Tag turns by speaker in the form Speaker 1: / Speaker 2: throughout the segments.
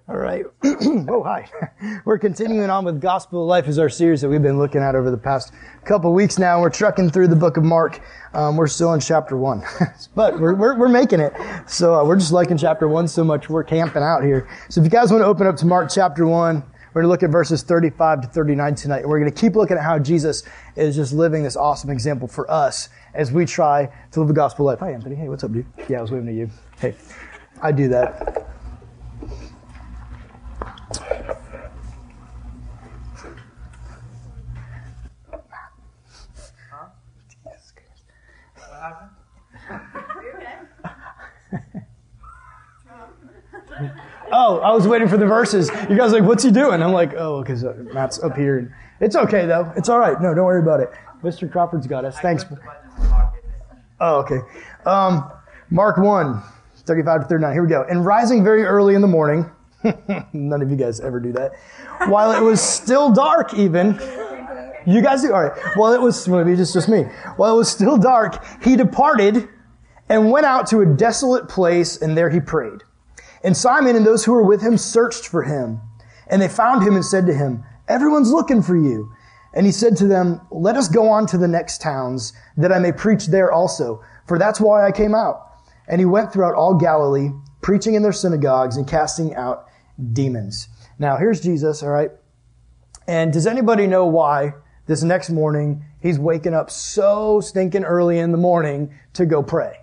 Speaker 1: All right. Oh, hi. We're continuing on with Gospel of Life is our series that we've been looking at over the past couple weeks now. We're trucking through the book of Mark. We're still in chapter 1, but we're making it. So we're just liking chapter 1 so much we're camping out here. So if you guys want to open up to Mark chapter 1, we're going to look at verses 35 to 39 tonight. We're going to keep looking at how Jesus is just living this awesome example for us as we try to live the gospel life. Hi, Anthony. Hey, what's up, dude? Yeah, I was waving at you. Hey, I do that. Oh, I was waiting for the verses. You guys are like, what's he doing? I'm like, oh, because Matt's up here. It's okay, though. It's all right. No, don't worry about it. Mr. Crawford's got us. Thanks. Oh, okay. Mark 1, 35 to 39. Here we go. And rising very early in the morning, none of you guys ever do that, while it was still dark even, you guys do? All right. Well, it was, maybe just me. While it was still dark, he departed and went out to a desolate place, and there he prayed. And Simon and those who were with him searched for him. And they found him and said to him, everyone's looking for you. And he said to them, let us go on to the next towns, that I may preach there also, for that's why I came out. And he went throughout all Galilee, preaching in their synagogues and casting out demons. Now, here's Jesus, all right? And does anybody know why this next morning he's waking up so stinking early in the morning to go pray?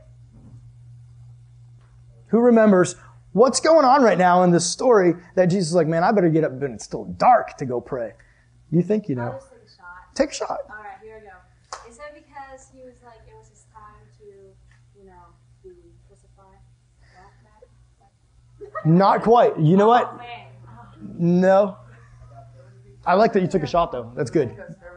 Speaker 1: Who remembers what's going on right now in this story that Jesus is like, man, I better get up when it's still dark to go pray? You think you know?
Speaker 2: I'll just take a shot.
Speaker 1: Take a shot.
Speaker 2: All right, here we go. Is it because he was like, it was his time to, be crucified?
Speaker 1: Not quite. You know what?
Speaker 2: Oh, man.
Speaker 1: No. I like that you took a shot, though. That's good.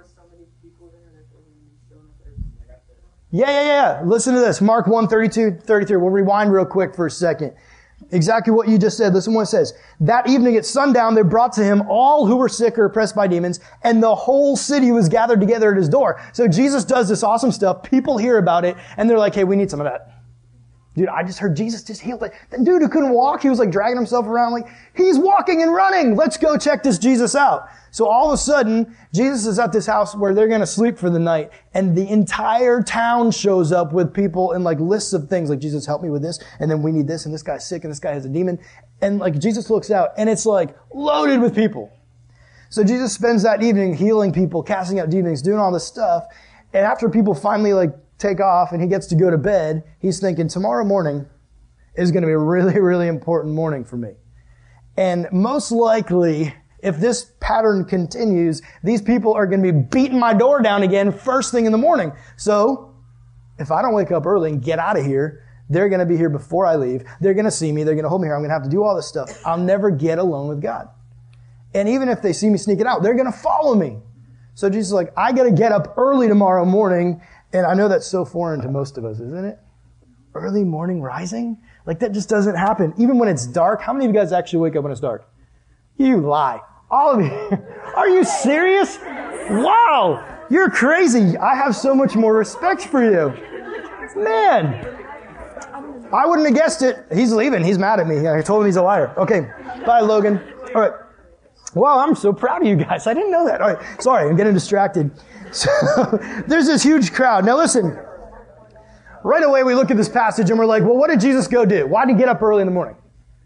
Speaker 1: Yeah. Listen to this. Mark 1, 32, 33. We'll rewind real quick for a second. Exactly what you just said. Listen to what it says. That evening at sundown, they brought to him all who were sick or oppressed by demons, and the whole city was gathered together at his door. So Jesus does this awesome stuff. People hear about it, and they're like, hey, we need some of that. Dude, I just heard Jesus just healed it. The dude who couldn't walk, he was like dragging himself around like, he's walking and running. Let's go check this Jesus out. So all of a sudden, Jesus is at this house where they're going to sleep for the night, and the entire town shows up with people and like lists of things like, Jesus, help me with this, and then we need this, and this guy's sick, and this guy has a demon. And like Jesus looks out, and it's like loaded with people. So Jesus spends that evening healing people, casting out demons, doing all this stuff. And after people finally like take off and he gets to go to bed, he's thinking tomorrow morning is going to be a really, really important morning for me. And most likely, if this pattern continues, these people are going to be beating my door down again first thing in the morning. So if I don't wake up early and get out of here, they're going to be here before I leave. They're going to see me. They're going to hold me here. I'm going to have to do all this stuff. I'll never get alone with God. And even if they see me sneaking out, they're going to follow me. So Jesus is like, I got to get up early tomorrow morning. And I know that's so foreign to most of us, isn't it? Early morning rising? Like that just doesn't happen. Even when it's dark. How many of you guys actually wake up when it's dark? You lie. All of you. Are you serious? Wow. You're crazy. I have so much more respect for you. Man. I wouldn't have guessed it. He's leaving. He's mad at me. I told him he's a liar. Okay. Bye, Logan. All right. Wow, I'm so proud of you guys. I didn't know that. All right. Sorry, I'm getting distracted. So there's this huge crowd. Now listen, right away we look at this passage and we're like, well, what did Jesus go do? Why did he get up early in the morning?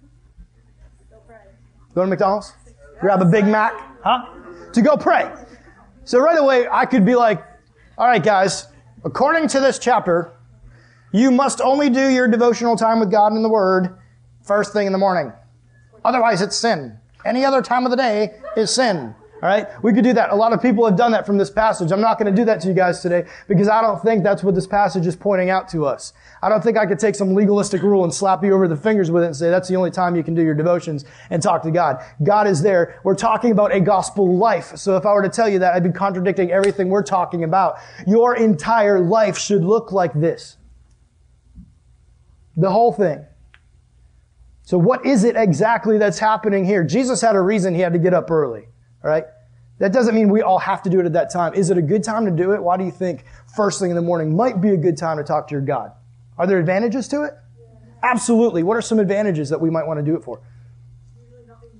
Speaker 1: Go to McDonald's? Grab a Big Mac? Huh? To go pray. So right away I could be like, all right, guys, according to this chapter, you must only do your devotional time with God and the Word first thing in the morning. Otherwise it's sin. Any other time of the day is sin. All right? We could do that. A lot of people have done that from this passage. I'm not going to do that to you guys today because I don't think that's what this passage is pointing out to us. I don't think I could take some legalistic rule and slap you over the fingers with it and say that's the only time you can do your devotions and talk to God. God is there. We're talking about a gospel life. So if I were to tell you that, I'd be contradicting everything we're talking about. Your entire life should look like this. The whole thing. So what is it exactly that's happening here? Jesus had a reason he had to get up early. All right? That doesn't mean we all have to do it at that time. Is it a good time to do it? Why do you think first thing in the morning might be a good time to talk to your God? Are there advantages to it? Yeah. Absolutely. What are some advantages that we might want to do it for?
Speaker 2: Usually nothing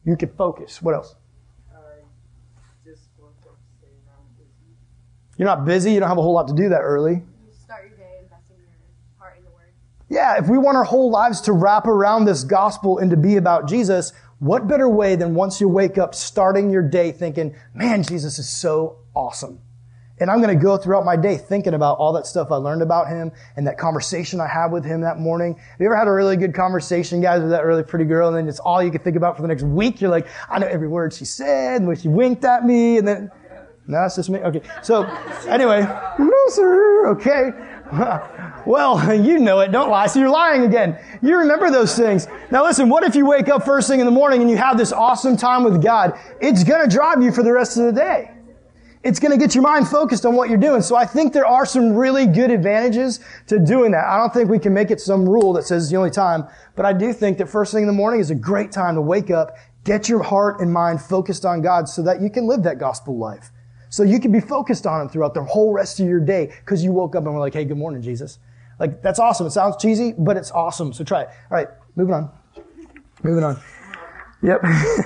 Speaker 1: You can focus. What else?
Speaker 3: Just want to say I'm busy.
Speaker 1: You're not busy. You don't have a whole lot to do that early.
Speaker 2: You start your day investing your heart in the Word.
Speaker 1: Yeah, if we want our whole lives to wrap around this gospel and to be about Jesus, what better way than once you wake up starting your day thinking, man, Jesus is so awesome. And I'm going to go throughout my day thinking about all that stuff I learned about him and that conversation I had with him that morning. Have you ever had a really good conversation, guys, with that really pretty girl, and then it's all you can think about for the next week? You're like, I know every word she said, and when she winked at me, and then, no, it's just me. Okay. So, anyway, no, sir. Okay. Well, you know it. Don't lie. So you're lying again. You remember those things. Now listen, what if you wake up first thing in the morning and you have this awesome time with God? It's going to drive you for the rest of the day. It's going to get your mind focused on what you're doing. So I think there are some really good advantages to doing that. I don't think we can make it some rule that says the only time, but I do think that first thing in the morning is a great time to wake up, get your heart and mind focused on God so that you can live that gospel life. So you can be focused on him throughout the whole rest of your day because you woke up and were like, hey, good morning, Jesus. Like, that's awesome. It sounds cheesy, but it's awesome. So try it. All right, moving on. Moving on. Yep.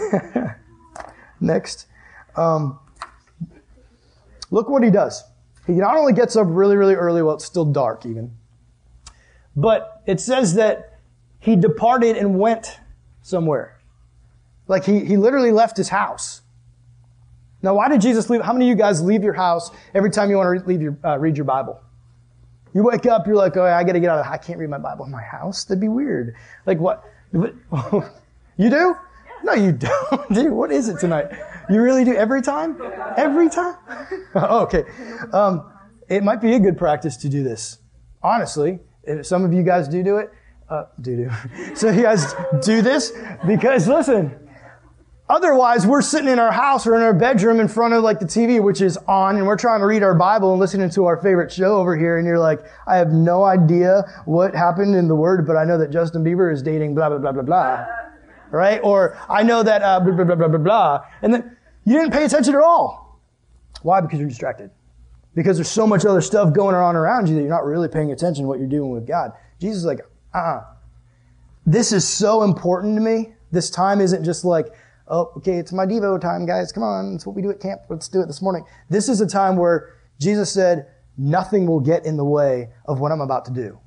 Speaker 1: Next. Look what he does. He not only gets up really, really early, well, it's still dark even, but it says that he departed and went somewhere. Like he literally left his house. Now, why did Jesus leave? How many of you guys leave your house every time you want to read your Bible? You wake up, you're like, oh, I got to get out of the house. I can't read my Bible in my house. That'd be weird. Like what? You do? No, you don't. Dude, what is it tonight? You really do every time? Every time? Oh, okay. It might be a good practice to do this. Honestly, if some of you guys do it, So you guys do this because listen, otherwise we're sitting in our house or in our bedroom in front of like the TV, which is on, and we're trying to read our Bible and listening to our favorite show over here. And you're like, I have no idea what happened in the Word, but I know that Justin Bieber is dating blah, blah, blah, blah, blah. Right? Or I know that blah, blah, blah, blah, blah, blah. And then you didn't pay attention at all. Why? Because you're distracted. Because there's so much other stuff going on around you that you're not really paying attention to what you're doing with God. Jesus is like, This is so important to me. This time isn't just like, oh, okay, it's my Devo time, guys. Come on. It's what we do at camp. Let's do it this morning. This is a time where Jesus said, nothing will get in the way of what I'm about to do.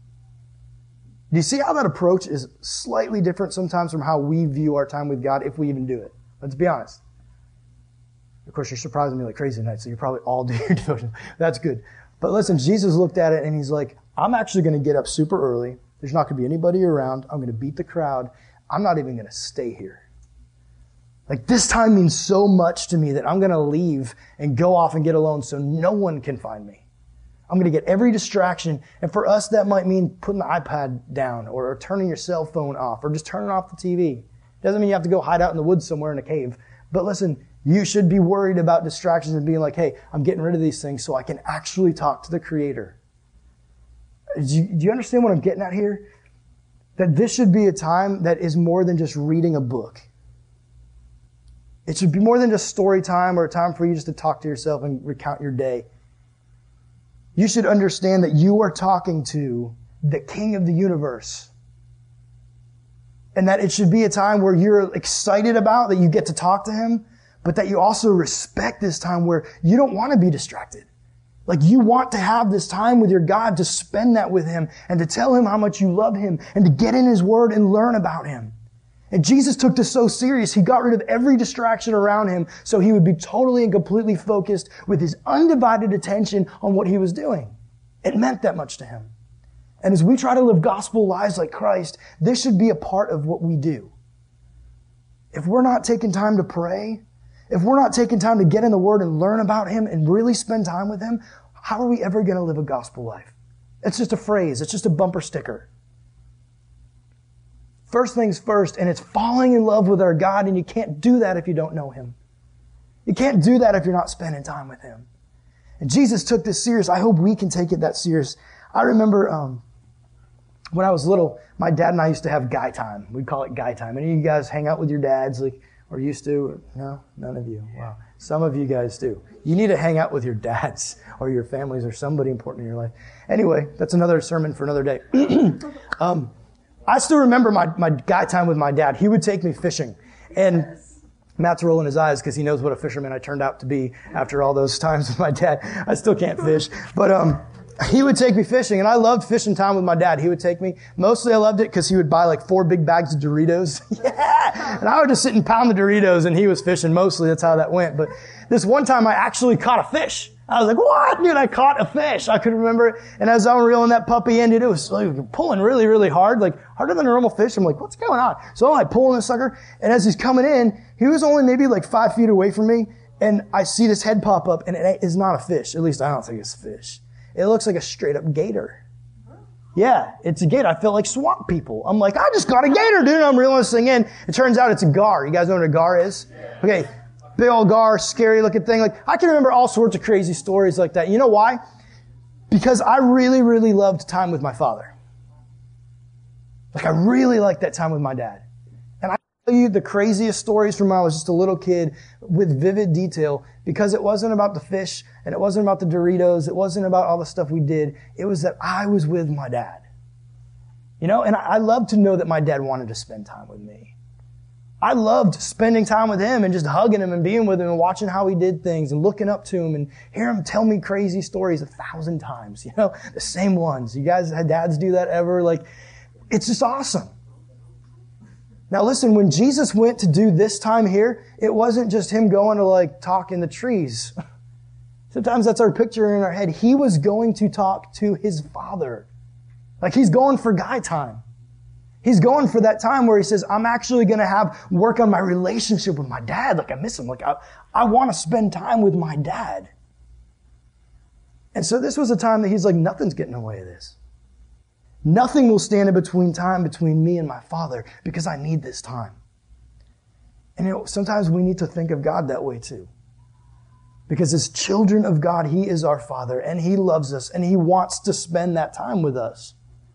Speaker 1: Do you see how that approach is slightly different sometimes from how we view our time with God, if we even do it? Let's be honest. Of course, you're surprising me like crazy tonight, so you probably all do your devotion. That's good. But listen, Jesus looked at it and he's like, I'm actually going to get up super early. There's not going to be anybody around. I'm going to beat the crowd. I'm not even going to stay here. Like, this time means so much to me that I'm going to leave and go off and get alone so no one can find me. I'm going to get every distraction. And for us, that might mean putting the iPad down or turning your cell phone off or just turning off the TV. Doesn't mean you have to go hide out in the woods somewhere in a cave. But listen, you should be worried about distractions and being like, hey, I'm getting rid of these things so I can actually talk to the Creator. Do you understand what I'm getting at here? That this should be a time that is more than just reading a book. It should be more than just story time or a time for you just to talk to yourself and recount your day. You should understand that you are talking to the King of the universe. And that it should be a time where you're excited about, that you get to talk to him, but that you also respect this time where you don't want to be distracted. Like, you want to have this time with your God, to spend that with him and to tell him how much you love him and to get in his word and learn about him. And Jesus took this so serious, he got rid of every distraction around him so he would be totally and completely focused with his undivided attention on what he was doing. It meant that much to him. And as we try to live gospel lives like Christ, this should be a part of what we do. If we're not taking time to pray, if we're not taking time to get in the Word and learn about him and really spend time with him, how are we ever going to live a gospel life? It's just a phrase. It's just a bumper sticker. First things first, and it's falling in love with our God, and you can't do that if you don't know him. You can't do that if you're not spending time with him. And Jesus took this serious. I hope we can take it that serious. I remember when I was little, my dad and I used to have guy time. We'd call it guy time. Any of you guys hang out with your dads, like, or used to? No? None of you. Wow. Some of you guys do. You need to hang out with your dads or your families or somebody important in your life. Anyway, that's another sermon for another day. I still remember my guy time with my dad. He would take me fishing. And Matt's rolling his eyes because he knows what a fisherman I turned out to be after all those times with my dad. I still can't fish. But he would take me fishing, and I loved fishing time with my dad. He would take me. Mostly I loved it because he would buy like 4 big bags of Doritos. Yeah! And I would just sit and pound the Doritos, and he was fishing. Mostly that's how that went. But this one time I actually caught a fish. I was like, what? Dude, I caught a fish. I couldn't remember it. And as I'm reeling that puppy in, dude, it was like pulling really, really hard, like harder than a normal fish. I'm like, what's going on? So I'm like pulling this sucker. And as he's coming in, he was only maybe like 5 feet away from me. And I see this head pop up, and it is not a fish. At least I don't think it's a fish. It looks like a straight up gator. Yeah, it's a gator. I felt like swamp people. I'm like, I just got a gator, dude. And I'm reeling this thing in. It turns out it's a gar. You guys know what a gar is? Okay. Big old gar, scary looking thing. Like, I can remember all sorts of crazy stories like that. You know why? Because I really, really loved time with my father. Like, I really liked that time with my dad. And I tell you the craziest stories from when I was just a little kid with vivid detail, because it wasn't about the fish and it wasn't about the Doritos. It wasn't about all the stuff we did. It was that I was with my dad. You know, and I love to know that my dad wanted to spend time with me. I loved spending time with him and just hugging him and being with him and watching how he did things and looking up to him and hear him tell me crazy stories 1,000 times, you know, the same ones. You guys had dads do that ever? Like, it's just awesome. Now listen, when Jesus went to do this time here, it wasn't just him going to like talk in the trees. Sometimes that's our picture in our head. He was going to talk to his Father. Like, he's going for guy time. He's going for that time where he says, I'm actually going to have work on my relationship with my dad. Like, I miss him. Like, I want to spend time with my dad. And so this was a time that he's like, nothing's getting in the way of this. Nothing will stand in between time between me and my Father because I need this time. And you know, sometimes we need to think of God that way too. Because as children of God, He is our Father and He loves us and He wants to spend that time with us.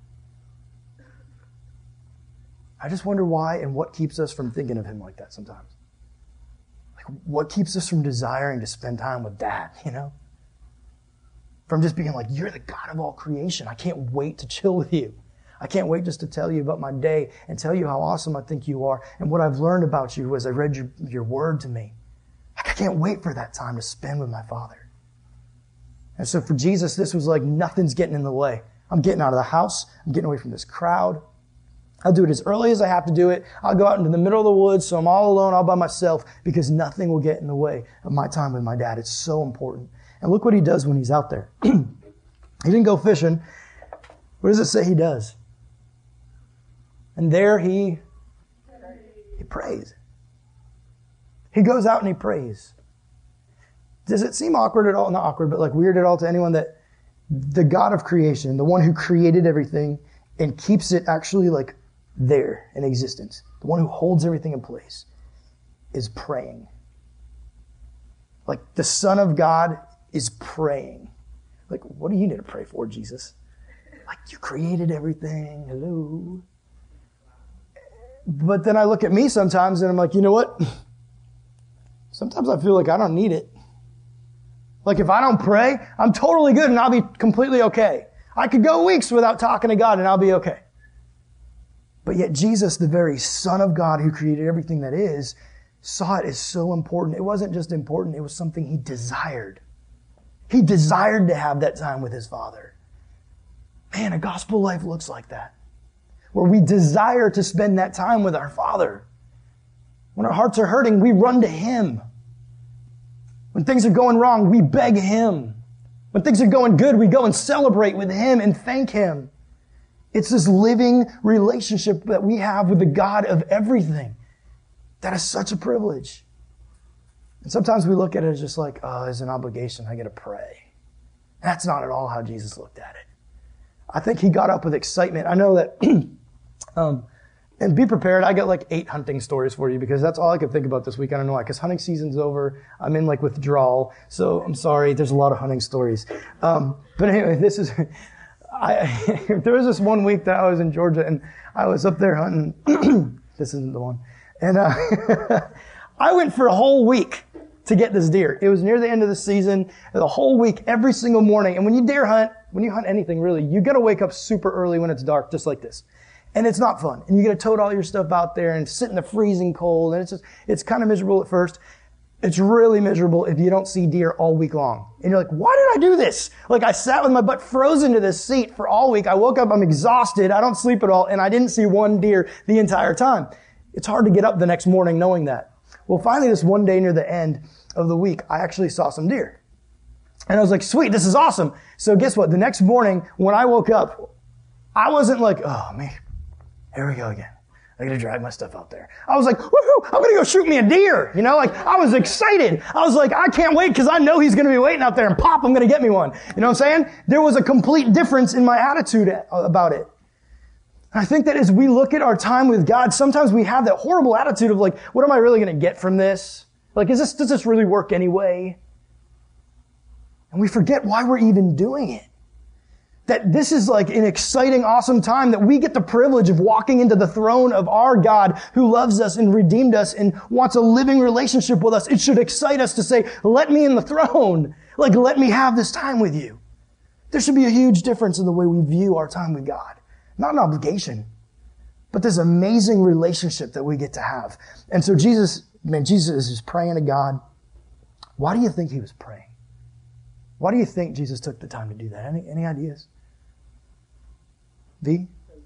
Speaker 1: I just wonder why and what keeps us from thinking of Him like that sometimes. Like, what keeps us from desiring to spend time with Dad, you know? From just being like, you're the God of all creation. I can't wait to chill with you. I can't wait just to tell you about my day and tell you how awesome I think you are and what I've learned about you as I read your word to me. Like, I can't wait for that time to spend with my Father. And so for Jesus, this was like, nothing's getting in the way. I'm getting out of the house. I'm getting away from this crowd. I'll do it as early as I have to do it. I'll go out into the middle of the woods so I'm all alone, all by myself, because nothing will get in the way of my time with my dad. It's so important. And look what he does when he's out there. He didn't go fishing. What does it say he does? And there he prays. He goes out and he prays. Does it seem awkward at all? Not awkward, but like weird at all to anyone that the God of creation, the one who created everything and keeps it actually like there in existence, the one who holds everything in place, is praying. Like, the Son of God is praying. Like, what do you need to pray for, Jesus? Like, you created everything. Hello. But then I look at me sometimes and I'm like, you know what? Sometimes I feel like I don't need it. Like, if I don't pray, I'm totally good and I'll be completely okay. I could go weeks without talking to God and I'll be okay. But yet Jesus, the very Son of God who created everything that is, saw it as so important. It wasn't just important, it was something He desired. He desired to have that time with His Father. Man, a gospel life looks like that. Where we desire to spend that time with our Father. When our hearts are hurting, we run to Him. When things are going wrong, we beg Him. When things are going good, we go and celebrate with Him and thank Him. It's this living relationship that we have with the God of everything. That is such a privilege. And sometimes we look at it as just like, oh, it's an obligation. I got to pray. That's not at all how Jesus looked at it. I think He got up with excitement. I know that, and be prepared. I got like 8 hunting stories for you because that's all I could think about this week. I don't know why, because hunting season's over. I'm in like withdrawal. So I'm sorry. There's a lot of hunting stories. But anyway, there was this one week that I was in Georgia and I was up there hunting. This isn't the one. And I went for a whole week to get this deer. It was near the end of the season, the whole week, every single morning. And when you deer hunt, when you hunt anything really, you got to wake up super early when it's dark, just like this. And it's not fun. And you got to tote all your stuff out there and sit in the freezing cold. And it's kind of miserable at first. It's really miserable if you don't see deer all week long. And you're like, why did I do this? Like, I sat with my butt frozen to this seat for all week. I woke up, I'm exhausted. I don't sleep at all. And I didn't see one deer the entire time. It's hard to get up the next morning knowing that. Well, finally, this one day near the end of the week, I actually saw some deer. And I was like, sweet, this is awesome. So guess what? The next morning, when I woke up, I wasn't like, oh, man, here we go again. I gotta drag my stuff out there. I was like, woohoo, I'm gonna go shoot me a deer. You know, like, I was excited. I was like, I can't wait because I know he's gonna be waiting out there and pop, I'm gonna get me one. You know what I'm saying? There was a complete difference in my attitude about it. I think that as we look at our time with God, sometimes we have that horrible attitude of like, what am I really gonna get from this? Like, does this really work anyway? And we forget why we're even doing it. That this is like an exciting, awesome time that we get the privilege of walking into the throne of our God who loves us and redeemed us and wants a living relationship with us. It should excite us to say, let me in the throne. Like, let me have this time with you. There should be a huge difference in the way we view our time with God. Not an obligation, but this amazing relationship that we get to have. And so Jesus is praying to God. Why do you think he was praying? Why do you think Jesus took the time to do that? Any ideas? V?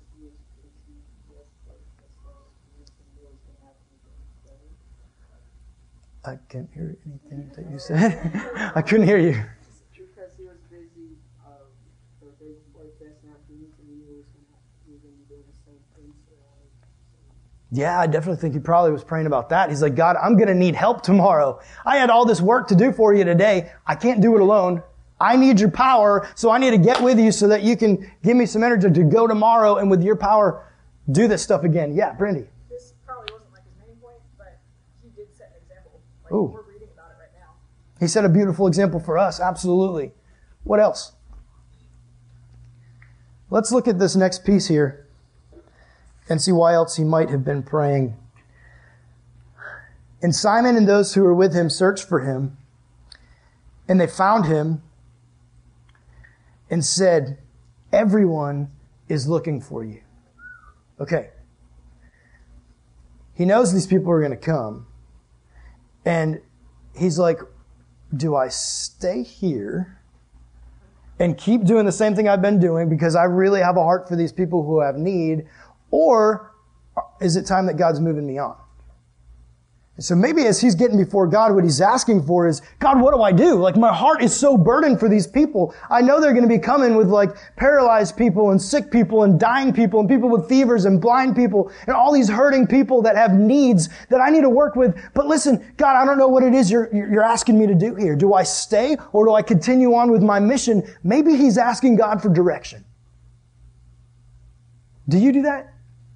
Speaker 1: I can't hear anything that you said. I couldn't hear you.
Speaker 3: Because he was busy, for big forecasting after you, and he was going to be doing the same thing.
Speaker 1: Yeah, I definitely think he probably was praying about that. He's like, God, I'm going to need help tomorrow. I had all this work to do for you today. I can't do it alone. I need your power, so I need to get with you so that you can give me some energy to go tomorrow and with your power, do this stuff again. Yeah, Brandy.
Speaker 4: This probably wasn't like his main point, but he did set an example. Like,
Speaker 1: Ooh.
Speaker 4: we're reading about it right now.
Speaker 1: He set a beautiful example for us, absolutely. What else? Let's look at this next piece here and see why else he might have been praying. And Simon and those who were with him searched for him, and they found him and said, everyone is looking for you. Okay. He knows these people are going to come. And he's like, do I stay here and keep doing the same thing I've been doing because I really have a heart for these people who have need? Or is it time that God's moving me on? So maybe as he's getting before God, what he's asking for is, God, what do I do? Like, my heart is so burdened for these people. I know they're going to be coming with like paralyzed people and sick people and dying people and people with fevers and blind people and all these hurting people that have needs that I need to work with. But listen, God, I don't know what it is you're asking me to do here. Do I stay or do I continue on with my mission? Maybe he's asking God for direction. Do you do that?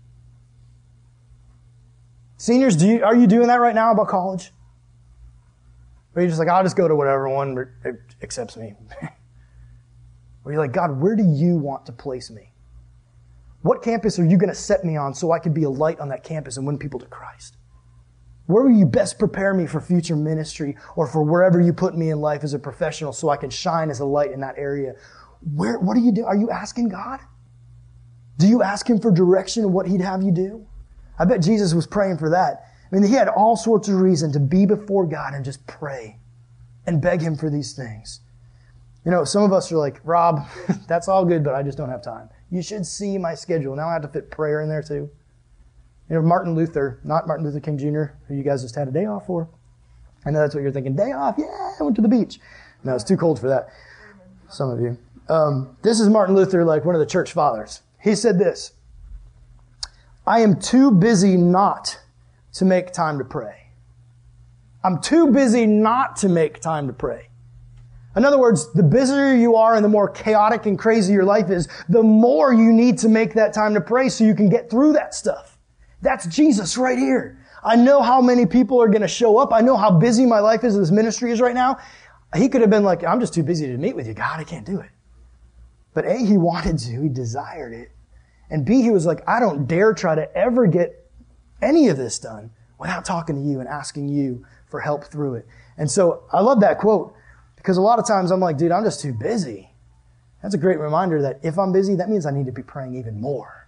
Speaker 1: Seniors, are you doing that right now about college? Or are you just like, I'll just go to whatever one accepts me? Or you're like, God, where do you want to place me? What campus are you going to set me on so I can be a light on that campus and win people to Christ? Where will you best prepare me for future ministry or for wherever you put me in life as a professional so I can shine as a light in that area? What do you do? Are you asking God? Do you ask him for direction of what he'd have you do? I bet Jesus was praying for that. I mean, he had all sorts of reason to be before God and just pray and beg him for these things. You know, some of us are like, Rob, that's all good, but I just don't have time. You should see my schedule. Now I have to fit prayer in there too. You know, Martin Luther, not Martin Luther King Jr., who you guys just had a day off for. I know that's what you're thinking. Day off, yeah, I went to the beach. No, it's too cold for that. Some of you. This is Martin Luther, like one of the church fathers. He said this, I am too busy not to make time to pray. I'm too busy not to make time to pray. In other words, the busier you are and the more chaotic and crazy your life is, the more you need to make that time to pray so you can get through that stuff. That's Jesus right here. I know how many people are going to show up. I know how busy my life is, this ministry is right now. He could have been like, I'm just too busy to meet with you. God, I can't do it. But A, he wanted to. He desired it. And B, he was like, I don't dare try to ever get any of this done without talking to you and asking you for help through it. And so I love that quote because a lot of times I'm like, dude, I'm just too busy. That's a great reminder that if I'm busy, that means I need to be praying even more.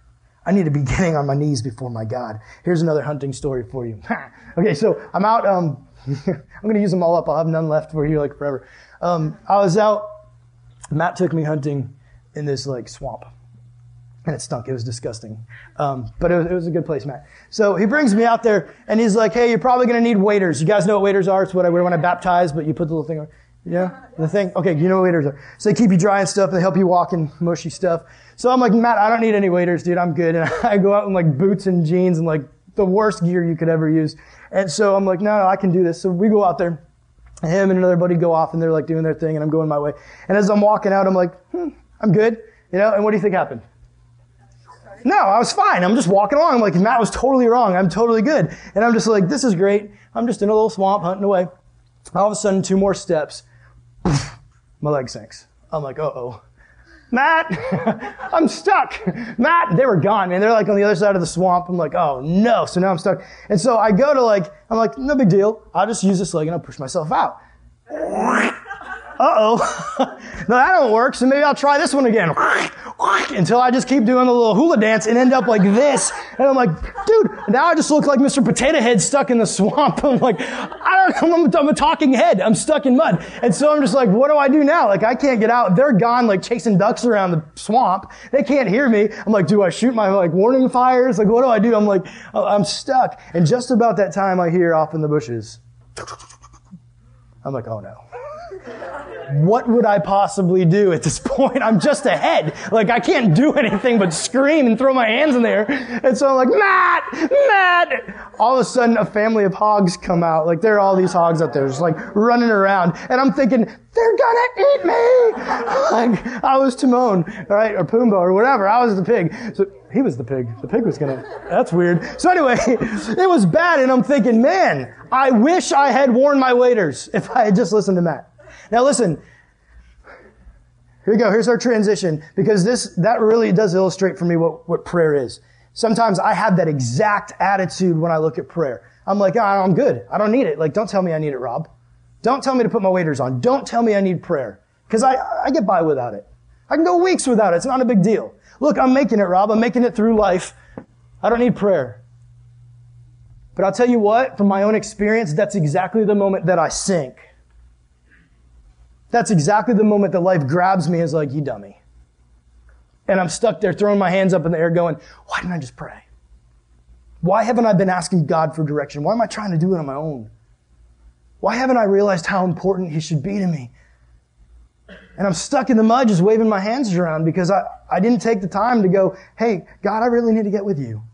Speaker 1: I need to be getting on my knees before my God. Here's another hunting story for you. Okay, so I'm out, I'm going to use them all up. I'll have none left for you like forever. I was out, Matt took me hunting in this like swamp. And it stunk. It was disgusting. But it was a good place, Matt. So he brings me out there and he's like, hey, you're probably going to need waders. You guys know what waders are? It's what I wear when I baptize, but you put the little thing on. Yeah? The thing? Okay, you know what waders are. So they keep you dry and stuff. They help you walk in mushy stuff. So I'm like, Matt, I don't need any waders, dude. I'm good. And I go out in like boots and jeans and like the worst gear you could ever use. And so I'm like, no, I can do this. So we go out there. Him and another buddy go off and they're like doing their thing and I'm going my way. And as I'm walking out, I'm like, I'm good. You know, and what do you think happened? No, I was fine. I'm just walking along. I'm like, Matt was totally wrong. I'm totally good. And I'm just like, this is great. I'm just in a little swamp hunting away. All of a sudden, 2 more steps. My leg sinks. I'm like, uh-oh. Matt, I'm stuck. Matt, they were gone, man. They're like on the other side of the swamp. I'm like, oh no. So now I'm stuck. And so I go to I'm like, no big deal. I'll just use this leg and I'll push myself out. Uh-oh. No, that don't work. So maybe I'll try this one again. Until I just keep doing the little hula dance and end up like this. And I'm like, dude, now I just look like Mr. Potato Head stuck in the swamp. I'm like, I'm a talking head. I'm stuck in mud. And so I'm just like, what do I do now? Like, I can't get out. They're gone, like chasing ducks around the swamp. They can't hear me. I'm like, do I shoot my warning fires? Like, what do I do? I'm like, I'm stuck. And just about that time I hear off in the bushes. I'm like, oh no. What would I possibly do at this point? I'm just ahead. Like, I can't do anything but scream and throw my hands in the air. And so I'm like, Matt! All of a sudden, a family of hogs come out. Like, there are all these hogs out there just like running around. And I'm thinking, they're gonna eat me! Like, I was Timon, right? Or Pumbaa or whatever. I was the pig. So he was the pig. The pig was that's weird. So anyway, it was bad. And I'm thinking, man, I wish I had worn my waders if I had just listened to Matt. Now listen, here we go. Here's our transition because that really does illustrate for me what prayer is. Sometimes I have that exact attitude when I look at prayer. I'm like, I'm good. I don't need it. Like, don't tell me I need it, Rob. Don't tell me to put my waders on. Don't tell me I need prayer because I get by without it. I can go weeks without it. It's not a big deal. Look, I'm making it, Rob. I'm making it through life. I don't need prayer. But I'll tell you what, from my own experience, that's exactly the moment that I sink. That's exactly the moment that life grabs me as like, you dummy. And I'm stuck there throwing my hands up in the air going, why didn't I just pray? Why haven't I been asking God for direction? Why am I trying to do it on my own? Why haven't I realized how important He should be to me? And I'm stuck in the mud just waving my hands around because I didn't take the time to go, hey, God, I really need to get with you.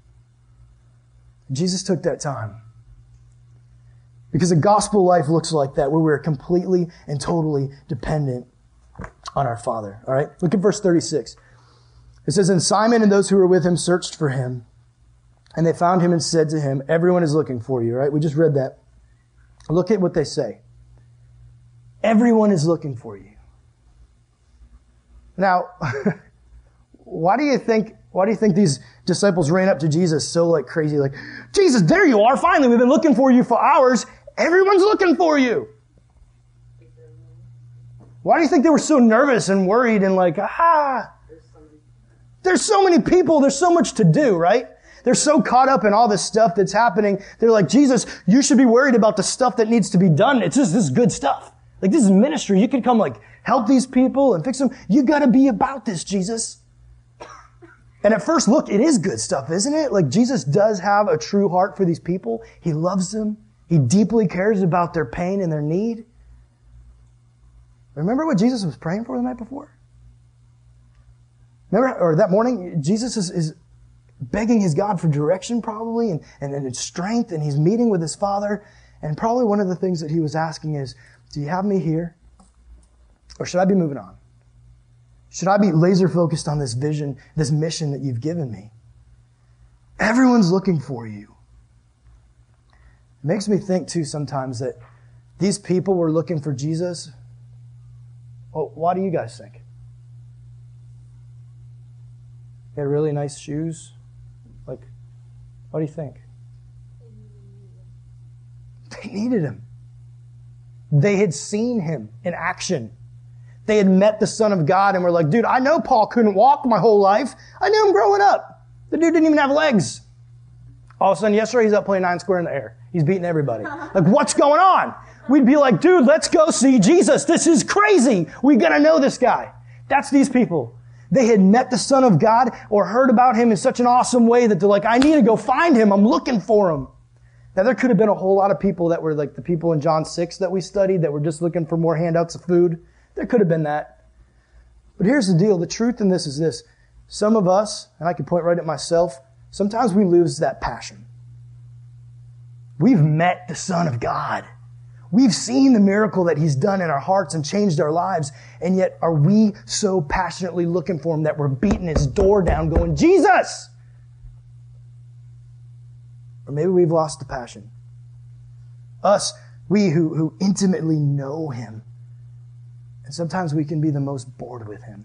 Speaker 1: Jesus took that time. Because a gospel life looks like that, where we're completely and totally dependent on our Father. All right? Look at verse 36. It says, and Simon and those who were with him searched for him, and they found him and said to him, everyone is looking for you. All right? We just read that. Look at what they say. Everyone is looking for you. Now, why do you think these disciples ran up to Jesus so like crazy? Like, Jesus, there you are. Finally, we've been looking for you for hours. Everyone's looking for you. Why do you think they were so nervous and worried and like, there's so many people. There's so much to do, right? They're so caught up in all this stuff that's happening. They're like, Jesus, you should be worried about the stuff that needs to be done. This is good stuff. Like, this is ministry. You can come like help these people and fix them. You got to be about this, Jesus. And at first look, it is good stuff, isn't it? Like, Jesus does have a true heart for these people. He loves them. He deeply cares about their pain and their need. Remember what Jesus was praying for the night before? Remember, or that morning, Jesus is begging his God for direction probably and strength, and he's meeting with his Father. And probably one of the things that he was asking is, do you have me here? Or should I be moving on? Should I be laser focused on this vision, this mission that you've given me? Everyone's looking for you. It makes me think too sometimes that these people were looking for Jesus. Well, why do you guys think? They had really nice shoes. Like, what do you think? They needed him. They had seen him in action. They had met the Son of God and were like, dude, I know Paul couldn't walk my whole life. I knew him growing up. The dude didn't even have legs. All of a sudden, yesterday, he's up playing 9 square in the air. He's beating everybody. Like, what's going on? We'd be like, dude, let's go see Jesus. This is crazy. We got to know this guy. That's these people. They had met the Son of God or heard about him in such an awesome way that they're like, I need to go find him. I'm looking for him. Now, there could have been a whole lot of people that were like the people in John 6 that we studied that were just looking for more handouts of food. There could have been that. But here's the deal. The truth in this is this. Some of us, and I can point right at myself, sometimes we lose that passion. We've met the Son of God. We've seen the miracle that he's done in our hearts and changed our lives. And yet are we so passionately looking for him that we're beating his door down going, Jesus! Or maybe we've lost the passion. Us, we who intimately know him. And sometimes we can be the most bored with him.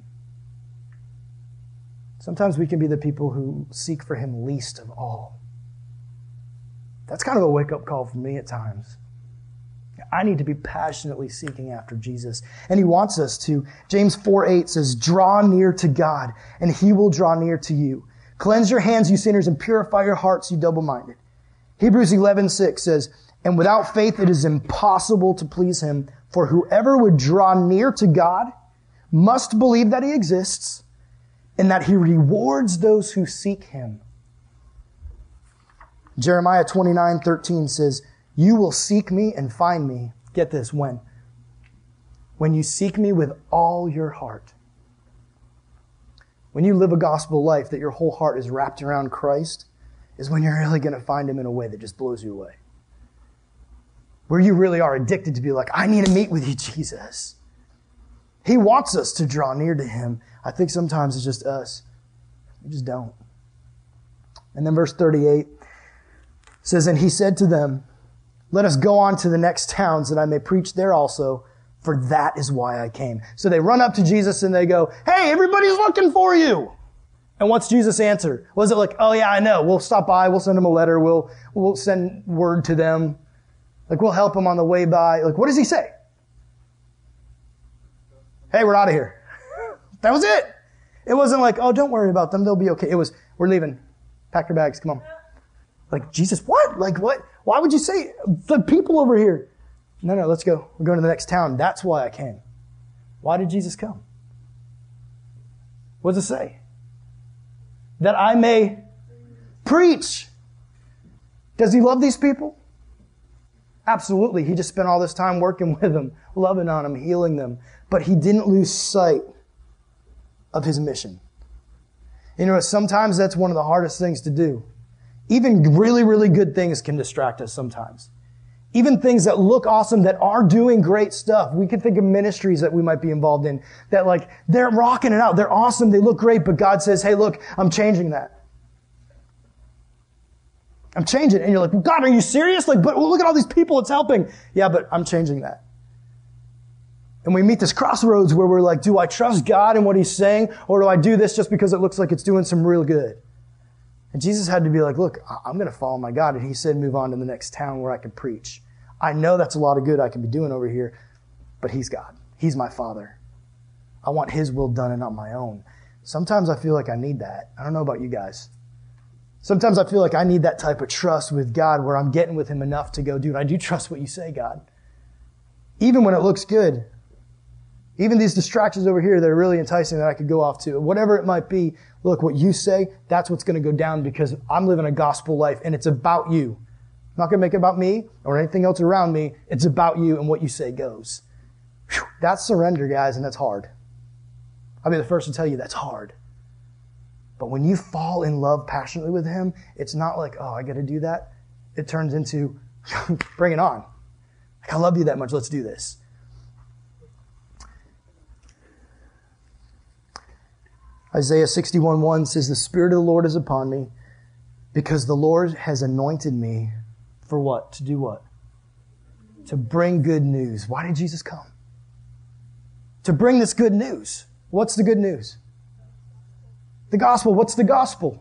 Speaker 1: Sometimes we can be the people who seek for him least of all. That's kind of a wake-up call for me at times. I need to be passionately seeking after Jesus. And he wants us to. James 4:8 says, draw near to God, and he will draw near to you. Cleanse your hands, you sinners, and purify your hearts, you double-minded. Hebrews 11:6 says, and without faith it is impossible to please him, for whoever would draw near to God must believe that he exists, and that he rewards those who seek him. Jeremiah 29:13 says, you will seek me and find me. Get this, when? When you seek me with all your heart. When you live a gospel life that your whole heart is wrapped around Christ, is when you're really going to find him in a way that just blows you away. Where you really are addicted to be like, I need to meet with you, Jesus. He wants us to draw near to him. I think sometimes it's just us. We just don't. And then verse 38 says, and he said to them, let us go on to the next towns that I may preach there also, for that is why I came. So they run up to Jesus and they go, hey, everybody's looking for you. And what's Jesus' answer? Was it like, oh yeah, I know. We'll stop by. We'll send them a letter. We'll send word to them. Like we'll help them on the way by. Like what does he say? Hey, we're out of here. That was it. It wasn't like, oh, don't worry about them. They'll be okay. It was, we're leaving. Pack your bags. Come on. Like, Jesus, what? Like, what? Why would you say the people over here? No, let's go. We're going to the next town. That's why I came. Why did Jesus come? What does it say? That I may preach. Does he love these people? Absolutely. He just spent all this time working with them, loving on them, healing them. But he didn't lose sight of his mission. You know, sometimes that's one of the hardest things to do. Even really, really good things can distract us sometimes. Even things that look awesome, that are doing great stuff. We can think of ministries that we might be involved in that like, they're rocking it out. They're awesome. They look great. But God says, hey, look, I'm changing that. I'm changing it. And you're like, well, God, are you serious? Like, but look at all these people it's helping. Yeah, but I'm changing that. And we meet this crossroads where we're like, do I trust God and what he's saying? Or do I do this just because it looks like it's doing some real good? And Jesus had to be like, look, I'm going to follow my God. And he said, move on to the next town where I can preach. I know that's a lot of good I can be doing over here, but he's God. He's my Father. I want his will done and not my own. Sometimes I feel like I need that. I don't know about you guys. Sometimes I feel like I need that type of trust with God where I'm getting with him enough to go, dude, I do trust what you say, God. Even when it looks good. Even these distractions over here that are really enticing that I could go off to. Whatever it might be, look, what you say, that's what's going to go down because I'm living a gospel life and it's about you. I'm not going to make it about me or anything else around me. It's about you and what you say goes. Whew, that's surrender, guys, and that's hard. I'll be the first to tell you that's hard. But when you fall in love passionately with him, it's not like, oh, I got to do that. It turns into, bring it on. Like, I love you that much. Let's do this. Isaiah 61:1 says, the Spirit of the Lord is upon me because the Lord has anointed me for what? To do what? To bring good news. Why did Jesus come? To bring this good news. What's the good news? The gospel. What's the gospel?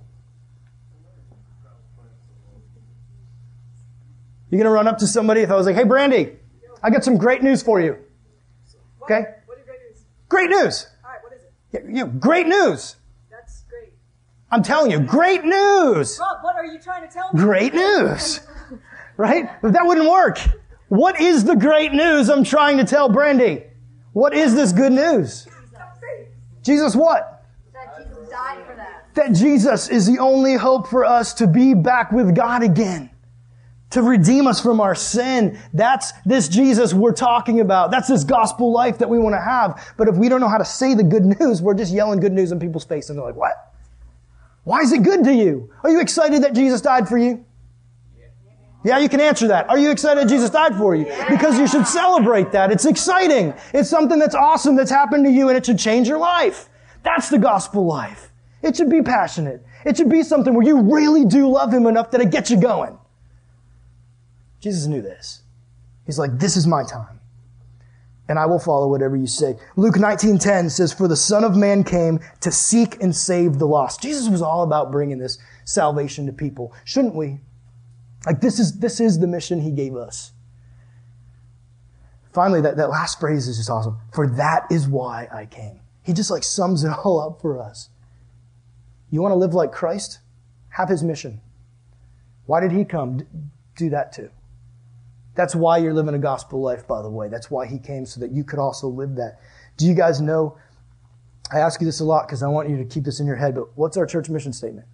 Speaker 1: You're going to run up to somebody if I was like, hey, Brandy, I got some great news for you. Okay?
Speaker 4: What is great news?
Speaker 1: Great news.
Speaker 4: All right, what is it?
Speaker 1: Yeah, great news.
Speaker 4: That's great.
Speaker 1: I'm telling you, great news.
Speaker 4: Rob, what are you trying to tell me?
Speaker 1: Great news. Right? But that wouldn't work. What is the great news I'm trying to tell Brandy? What is this good news? Jesus what?
Speaker 2: That Jesus died for that.
Speaker 1: That Jesus is the only hope for us to be back with God again. To redeem us from our sin. That's this Jesus we're talking about. That's this gospel life that we want to have. But if we don't know how to say the good news, we're just yelling good news in people's face and they're like, what? Why is it good to you? Are you excited that Jesus died for you? Yeah, you can answer that. Are you excited Jesus died for you? Because you should celebrate that. It's exciting. It's something that's awesome that's happened to you and it should change your life. That's the gospel life. It should be passionate. It should be something where you really do love Him enough that it gets you going. Jesus knew this. He's like, this is my time. And I will follow whatever you say. Luke 19:10 says, for the Son of Man came to seek and save the lost. Jesus was all about bringing this salvation to people. Shouldn't we? Like this is the mission He gave us. Finally, that last phrase is just awesome. For that is why I came. He just like sums it all up for us. You want to live like Christ? Have His mission. Why did He come? Do that too. That's why you're living a gospel life, by the way. That's why He came, so that you could also live that. Do you guys know, I ask you this a lot because I want you to keep this in your head, but what's our church mission statement?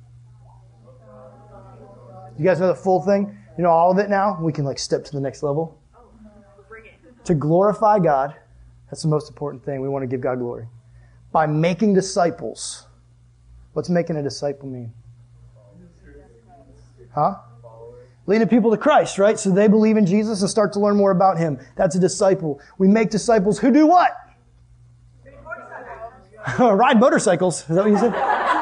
Speaker 1: You guys know the full thing? You know all of it now? We can like step to the next level. To glorify God, that's the most important thing. We want to give God glory. By making disciples. What's making a disciple mean? Huh? Leading people to Christ, right? So they believe in Jesus and start to learn more about Him. That's a disciple. We make disciples who do what? Ride motorcycles. Is that what you said?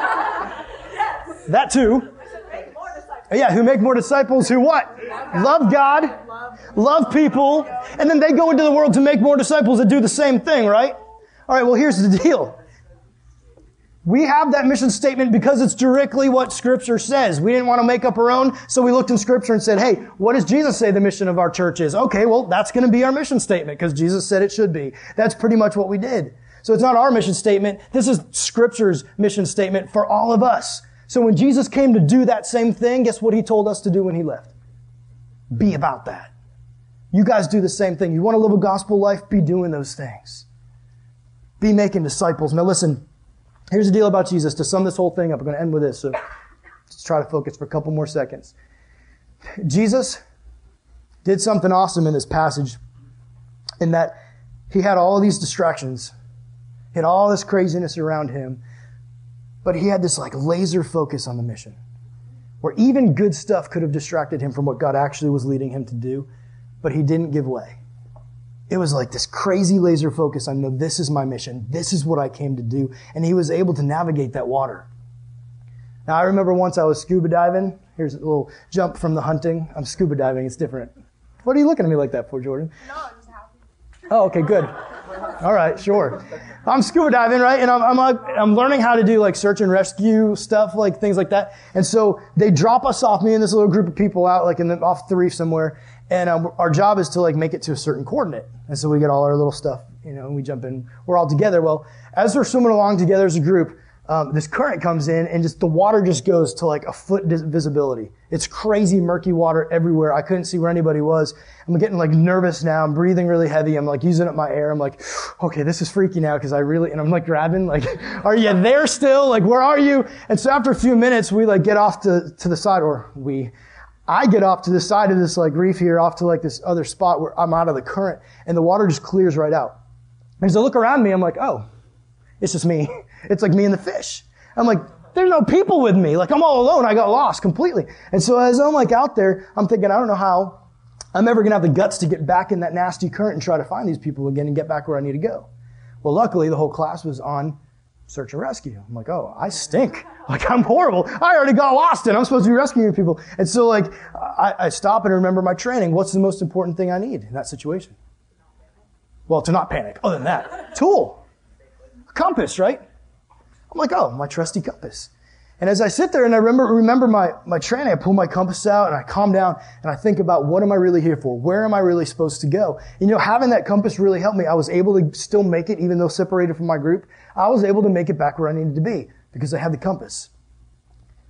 Speaker 4: Yes.
Speaker 1: That too. Yeah, who make more disciples who what? Love God, love people, and then they go into the world to make more disciples that do the same thing, right? All right, well, here's the deal. We have that mission statement because it's directly what Scripture says. We didn't want to make up our own, so we looked in Scripture and said, hey, what does Jesus say the mission of our church is? Okay, well, that's going to be our mission statement because Jesus said it should be. That's pretty much what we did. So it's not our mission statement. This is Scripture's mission statement for all of us. So when Jesus came to do that same thing, guess what He told us to do when He left? Be about that. You guys do the same thing. You want to live a gospel life? Be doing those things. Be making disciples. Now listen, here's the deal about Jesus. To sum this whole thing up, I'm going to end with this. So let's try to focus for a couple more seconds. Jesus did something awesome in this passage in that He had all of these distractions. He had all this craziness around Him. But He had this like laser focus on the mission where even good stuff could have distracted Him from what God actually was leading Him to do, but He didn't give way. It was like this crazy laser focus on, no, this is my mission. This is what I came to do. And He was able to navigate that water. Now, I remember once I was scuba diving. Here's a little jump from the hunting. I'm scuba diving. It's different. What are you looking at me like that for, Jordan?
Speaker 2: No, I'm just happy.
Speaker 1: Oh, okay, good. All right, sure. I'm scuba diving, right? And I'm learning how to do like search and rescue stuff, like things like that. And so they drop us off, me and this little group of people out like off the reef somewhere. And our job is to like make it to a certain coordinate. And so we get all our little stuff, and we jump in. We're all together. Well, as we're swimming along together as a group, this current comes in and just the water just goes to like a foot visibility. It's crazy murky water everywhere. I couldn't see where anybody was. I'm getting like nervous now. I'm breathing really heavy. I'm like using up my air. I'm like, okay, this is freaky now because and I'm like grabbing, like, are you there still? Like, where are you? And so after a few minutes, we like get off to the side, I get off to the side of this like reef here, off to like this other spot where I'm out of the current, and the water just clears right out. And as I look around me, I'm like, oh, it's just me. It's like me and the fish. I'm like, there's no people with me. Like, I'm all alone. I got lost completely. And so as I'm like out there, I'm thinking, I don't know how I'm ever going to have the guts to get back in that nasty current and try to find these people again and get back where I need to go. Well, luckily, the whole class was on search and rescue. I'm like, oh, I stink. Like, I'm horrible. I already got lost and I'm supposed to be rescuing people. And so like, I stop and remember my training. What's the most important thing I need in that situation? Well, to not panic. Other than that, tool, a compass, right? I'm like, oh, my trusty compass. And as I sit there and I remember my training, I pull my compass out and I calm down and I think about what am I really here for? Where am I really supposed to go? Having that compass really helped me. I was able to still make it, even though separated from my group. I was able to make it back where I needed to be because I had the compass.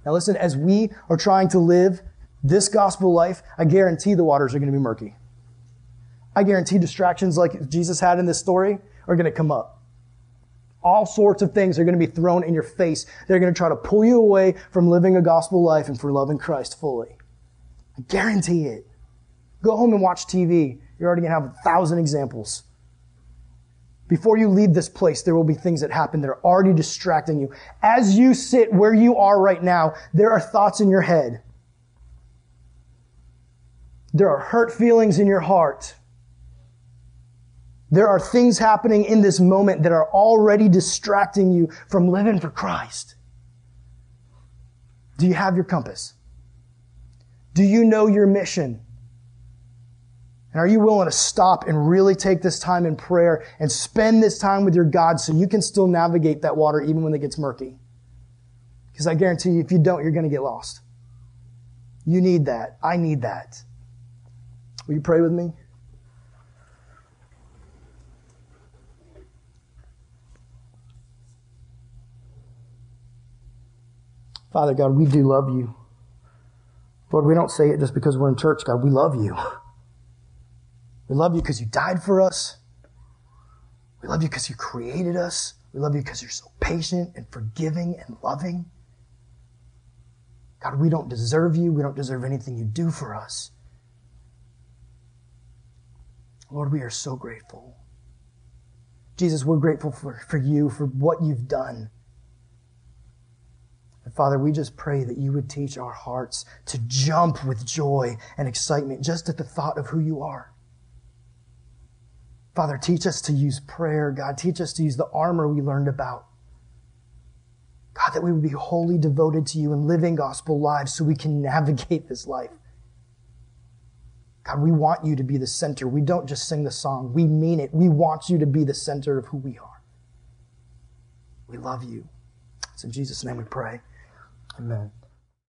Speaker 1: Now listen, as we are trying to live this gospel life, I guarantee the waters are going to be murky. I guarantee distractions like Jesus had in this story are going to come up. All sorts of things are going to be thrown in your face. They're going to try to pull you away from living a gospel life and for loving Christ fully. I guarantee it. Go home and watch TV. You're already going to have 1,000 examples. Before you leave this place, there will be things that happen that are already distracting you. As you sit where you are right now, there are thoughts in your head. There are hurt feelings in your heart. There are things happening in this moment that are already distracting you from living for Christ. Do you have your compass? Do you know your mission? And are you willing to stop and really take this time in prayer and spend this time with your God so you can still navigate that water even when it gets murky? Because I guarantee you, if you don't, you're going to get lost. You need that. I need that. Will you pray with me? Father God, we do love you. Lord, we don't say it just because we're in church, God. We love you. We love you because you died for us. We love you because you created us. We love you because you're so patient and forgiving and loving. God, we don't deserve you. We don't deserve anything you do for us. Lord, we are so grateful. Jesus, we're grateful for you, for what you've done. And Father, we just pray that you would teach our hearts to jump with joy and excitement just at the thought of who you are. Father, teach us to use prayer. God, teach us to use the armor we learned about. God, that we would be wholly devoted to you and living gospel lives so we can navigate this life. God, we want you to be the center. We don't just sing the song. We mean it. We want you to be the center of who we are. We love you. It's in Jesus' name we pray. Amen.